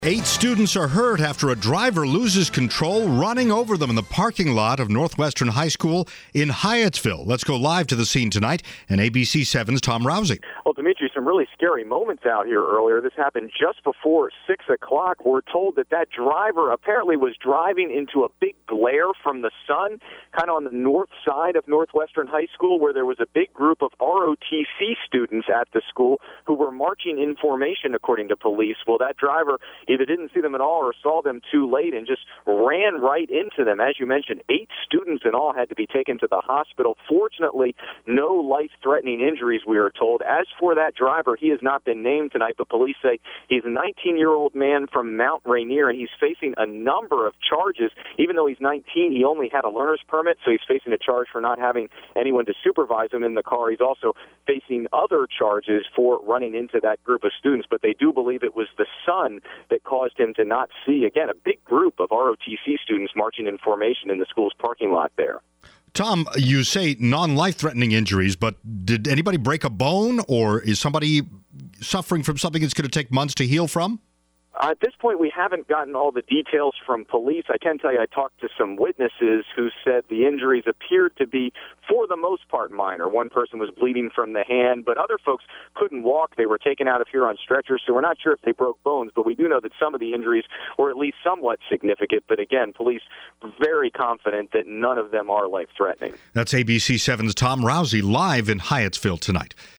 8 students are hurt after a driver loses control, running over them in the parking lot of Northwestern High School in Hyattsville. Let's go live to the scene tonight, and ABC 7's Tom Rousey. Well, Dimitri, some really scary moments out here earlier. This happened just before 6 o'clock. We're told that driver apparently was driving into a big glare from the sun, kind of on the north side of Northwestern High School, where there was a big group of ROTC students at the school who were marching in formation, according to police. Well, that driver either didn't see them at all or saw them too late and just ran right into them. As you mentioned, 8 students in all had to be taken to the hospital. Fortunately, no life-threatening injuries, we are told. As for that driver, he has not been named tonight, but police say he's a 19-year-old man from Mount Rainier, and he's facing a number of charges. Even though he's 19, he only had a learner's permit, so he's facing a charge for not having anyone to supervise him in the car. He's also facing other charges for running into that group of students, but they do believe it was the sun that caused him to not see, again, a big group of ROTC students marching in formation in the school's parking lot there. Tom, you say non-life-threatening injuries, but did anybody break a bone, or is somebody suffering from something that's going to take months to heal from? At this point, we haven't gotten all the details from police. I can tell you I talked to some witnesses who said the injuries appeared to be, for the most part, minor. One person was bleeding from the hand, but other folks couldn't walk. They were taken out of here on stretchers, so we're not sure if they broke bones, but we do know that some of the injuries were at least somewhat significant. But again, police very confident that none of them are life-threatening. That's ABC 7's Tom Rousey live in Hyattsville tonight.